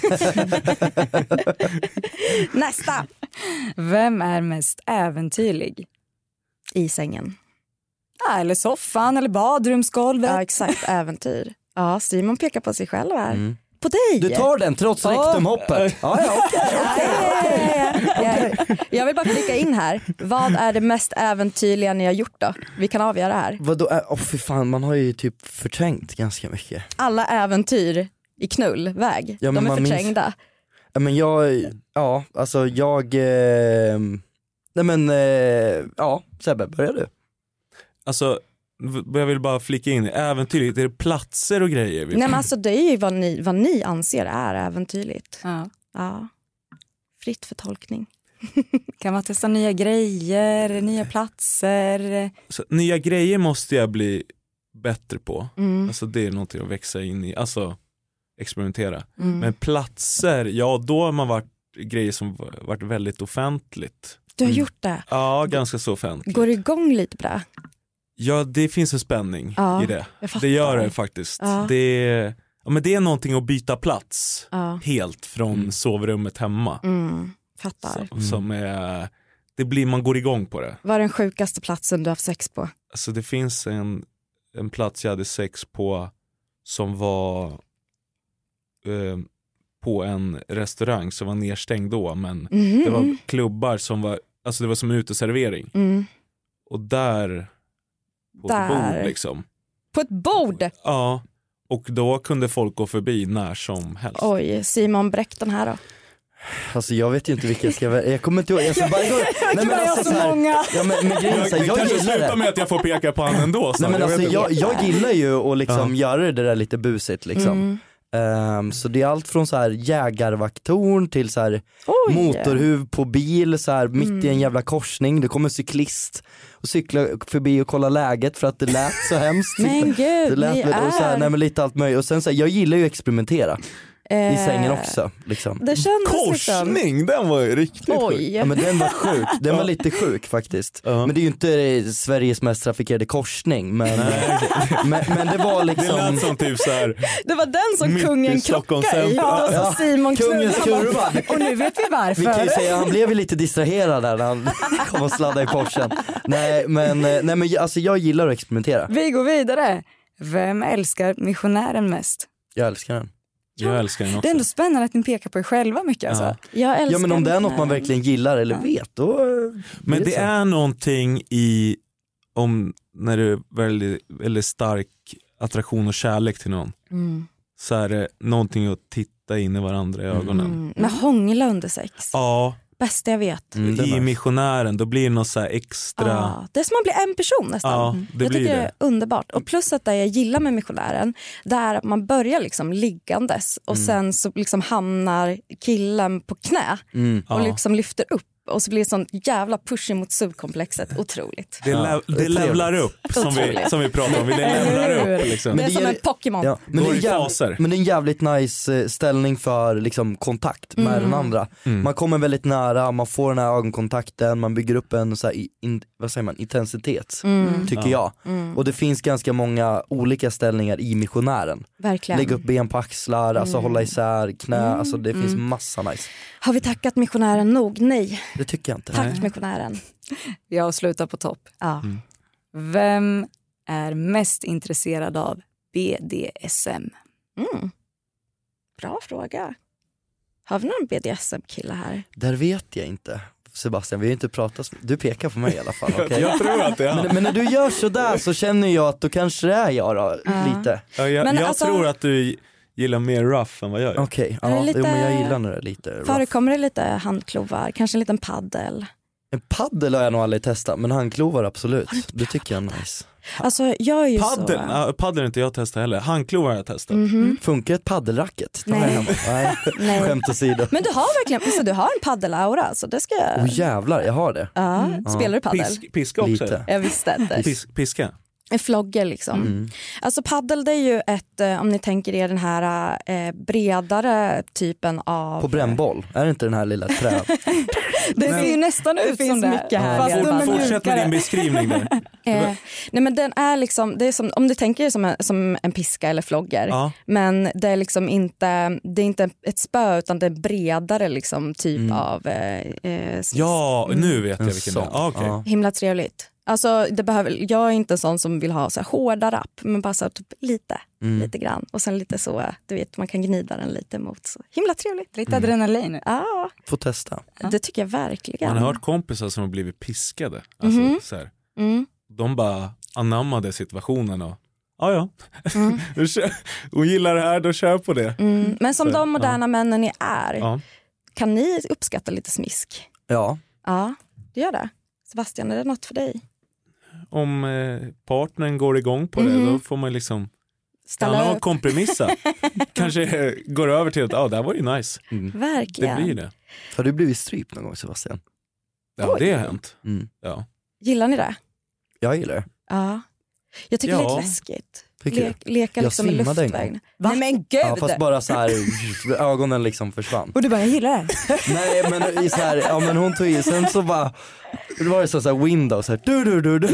Nästa. Vem är mest äventyrlig? I sängen. Eller soffan eller badrumsgolvet. Ja, exakt, äventyr. Ja, Simon pekar på sig själv här. På dig. Du tar den trots rektumhoppet. Jag vill bara flika in här. Vad är det mest äventyrliga ni har gjort då? Vi kan avgöra här. Vadå? Fy fan, man har ju typ förträngt ganska mycket. Alla äventyr i knullväg, ja, de är förträngda. Ja, men Sebbe, börjar du? Alltså, jag vill bara flika in, äventyrligt, är det platser och grejer? Nej, men alltså det är ju vad ni anser är äventyrligt. Ja. Fritt för tolkning. Kan man testa nya grejer, nya platser? Så, nya grejer måste jag bli bättre på. Alltså det är något att växa in i, alltså experimentera. Men platser, då har man varit grejer som varit väldigt offentligt. Du har gjort det? Ja, ganska så offentligt. Går du igång lite på det? Ja, det finns en spänning i det. Det gör det faktiskt. Ja. Men det är någonting att byta plats helt från sovrummet hemma. Fattar. Som är, man går igång på det. Vad är den sjukaste platsen du har haft sex på? Alltså det finns en plats jag hade sex på som var på en restaurang som var nedstängd då, men det var klubbar som var, alltså det var som uteservering. Och där på ett bord liksom. På ett bord? Ja, och då kunde folk gå förbi när som helst. Oj, Simon, berätta den här då. Alltså jag vet ju inte vilka jag ska välja. Jag kommer inte ihåg. Jag ska bara gå. Nej, men alltså, så många. Ja, men grejen, så här, jag kanske slutar med att jag får peka på han ändå. Nej, men alltså, jag gillar ju att liksom göra det där lite busigt liksom. Så det är allt från så här jägarvakttorn till så här motorhuv på bil så här, mitt i en jävla korsning. Det kommer cyklist och cykla förbi och kolla läget för att det lät så hemskt. Men gud, det lät och så här, nej, men lite allt möjligt. Och sen så här, jag gillar ju att experimentera i sängen också liksom. Det korsning, den var ju riktigt sjuk. Ja, men den var sjuk, den var lite sjuk faktiskt. Men det är ju inte Sveriges mest trafikerade korsning, men det var liksom. Det lät som typ så här. Det var den som kungen krockade i. Ja, Simon kungens kurva. Och nu vet vi varför. Vi kan ju säga, han blev ju lite distraherad där när han kom och sladdade i Porschen. Nej men alltså jag gillar att experimentera. Vi går vidare. Vem älskar missionären mest? Jag älskar den. Jag älskar den också. Det är ändå spännande att ni pekar på er själva mycket. Alltså. Jag älskar men om det är något man verkligen gillar eller vet, då... Men det är någonting när du väldigt, väldigt stark attraktion och kärlek till någon. Så är det någonting att titta in i varandra i ögonen. Men hångla under sex. Ja. Bästa jag vet. I missionären, då blir det något så här extra. Det är som att bli en person nästan. Jag tycker det är underbart. Och plus att det jag gillar med missionären, det är att man börjar liksom liggandes och sen så liksom hamnar killen på knä och liksom lyfter upp och så blir det sån jävla push mot subkomplexet. Otroligt. Det levlar upp som vi pratar om. Det levlar upp liksom. Det är som en Pokémon. Ja, men det är en jävligt nice ställning för liksom kontakt med den andra. Man kommer väldigt nära, man får den här ögonkontakten, man bygger upp en så här vad säger man, intensitet tycker jag. Och det finns ganska många olika ställningar i missionären. Verkligen. Lägga upp ben på axlar, alltså hålla isär knä, alltså det finns massa nice. Har vi tackat missionären nog? Nej. Det tycker jag inte. Tack missionären. Jag slutar på topp. Ja. Vem är mest intresserad av BDSM? Bra fråga. Har vi någon BDSM-kille här? Där vet jag inte. Sebastian, vi har inte pratat. Du pekar på mig i alla fall, okay? Jag tror att det är. Men när du gör sådär så känner jag att då kanske det är jag då, lite. Ja, jag tror att du gillar mer rough än vad jag gör. Okej, men jag gillar när det är lite rough. Förekommer det lite handklovar? Kanske en liten paddel? En paddel har jag nog aldrig testat, men handklovar absolut. Det tycker jag är nice. Alltså jag är ju Paddel inte jag testat heller. Handklovar har jag testat. Funkar ett paddelracket? Nej. Nej. Skämt åsido. Men du har verkligen, så du har en paddelaura, så det ska jag... Jävlar, jag har det. Spelar du paddel? Piska också. Lite. Jag visste inte. Piska. En flogger liksom. Alltså paddel, det är ju ett, om ni tänker er den här bredare typen av... På brännboll, är det inte den här lilla trä? Det ser ju nästan ut som det. Mycket här. Fortsätt med din beskrivning där. Nej men den är liksom, det är som, om du tänker det som en piska eller flogger, men det är liksom inte, det är inte ett spö utan det är bredare liksom typ av ja, nu vet jag vilken det är. Okay. Himla trevligt. Alltså jag är inte en sån som vill ha så här hårda rapp, men bara så typ lite grann och sen lite så, du vet, man kan gnida den lite mot, så himla trevligt. Lite adrenalin. Ja. Får testa. Det tycker jag verkligen. Man har hört kompisar som har blivit piskade. Alltså så här. De bara anammade situationen och hon gillar det här, då kör på det. Men som de moderna männen ni är, kan ni uppskatta lite smisk? Ja. Ja, det gör det. Sebastian, är det något för dig? Om partnern går igång på det, då får man liksom stanna och kompromissa. Kanske går över till att det här var ju nice. Verkligen. Det blir det. Har du blivit strypt någon gång, Sebastian? Ja, det har hänt. Ja. Gillar ni det? Jag gillar det. Ja. Jag tycker det är lite läskigt. Leka liksom med svimmade luftvägen. Nej men gud! Ja, fast bara så här, ögonen liksom försvann. Och du bara, jag gillar det. Nej men i så här, men hon tog i, sen så bara, det var ju så här Windows så här, du.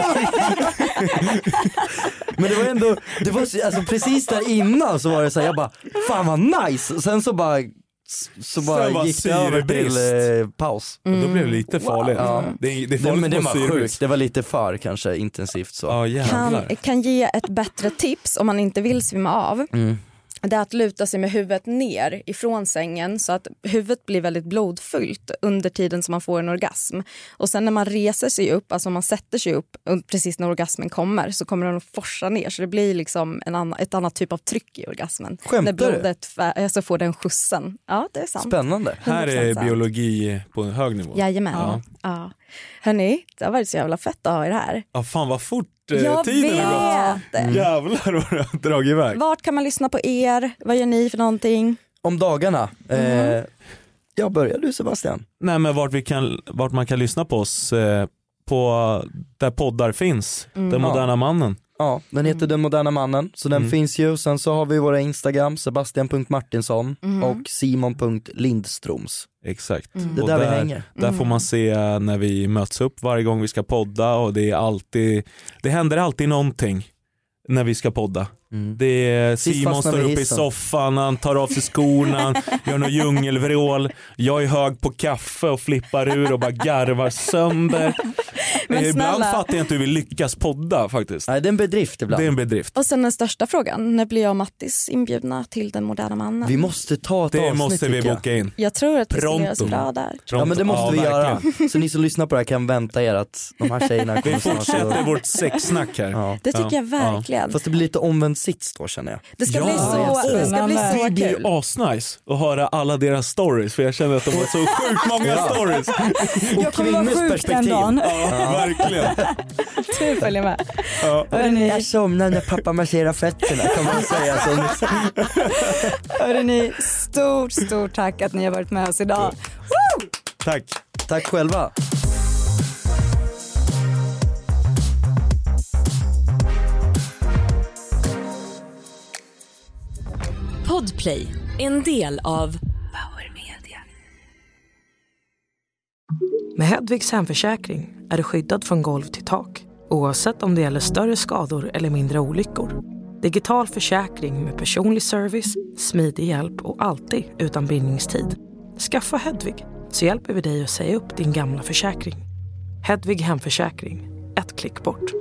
Men det var ändå, det var alltså precis där innan så var det så här, jag bara, fan vad nice. Och sen så bara gick det över till paus. Och då blev det lite farligt. Ja. Det är farligt, men det var sjukt. Det var lite för kanske intensivt så. Kan ge ett bättre tips om man inte vill svimma av. Det är att luta sig med huvudet ner ifrån sängen så att huvudet blir väldigt blodfyllt under tiden som man får en orgasm. Och sen när man reser sig upp, alltså man sätter sig upp precis när orgasmen kommer, så kommer den att forsa ner. Så det blir liksom ett annat typ av tryck i orgasmen. Skämtar när blodet så får den skjutsen. Ja, det är sant. Spännande. Här är biologi på en hög nivå. Jajamän. Ja. Hörrni, det har varit så jävla fett att ha er här. Ja, fan vad fort jag tiden har gått. Jävlar vad det har dragit iväg. Vart kan man lyssna på er? Vad gör ni för någonting? Om dagarna. Jag börjar du Sebastian. Nej, men vart man kan lyssna på oss på där poddar finns. Den moderna mannen. Ja, den heter Den moderna mannen. Så den finns ju. Sen så har vi våra Instagram, Sebastian.Martinsson och Simon.Lindstroms. Exakt. Det är där vi hänger. Där får man se när vi möts upp varje gång vi ska podda. Och det händer alltid någonting när vi ska podda. Det är Simon står upp i soffan, han tar av sig skorna, gör någon djungelvrål. Jag är hög på kaffe och flippar ur och bara garvar sönder. Ibland fattar jag inte hur vi lyckas podda faktiskt. Nej, det är en bedrift ibland. Det är en bedrift. Och sen den största frågan, när blir jag och Mattis inbjudna till Den moderna mannen? Vi måste ta ett avsnitt. Det måste vi boka in. Jag tror att det ska göras bra där. Ja, men det måste vi göra. Så ni som lyssnar på det här kan vänta er att de här tjejerna kommer. Vi fortsätter vårt sexsnack här. Ja. Det tycker jag verkligen. Fast det blir lite omvänt sits då, känner jag. Det ska bli så kul. Det blir asnice att höra alla deras stories, för jag känner att de har så sjukt många stories. Jag kommer vara sjuk den dagen. Ja, verkligen. Du följer med. Ja. Jag somnar när pappa masserar fötterna, kan man säga så. Hörrni, stort tack att ni har varit med oss idag. Tack. Tack själva. Podplay, en del av Power Media. Med Hedvigs hemförsäkring är du skyddad från golv till tak, oavsett om det gäller större skador eller mindre olyckor. Digital försäkring med personlig service, smidig hjälp och alltid utan bindningstid. Skaffa Hedvig, så hjälper vi dig att säga upp din gamla försäkring. Hedvig hemförsäkring, ett klick bort.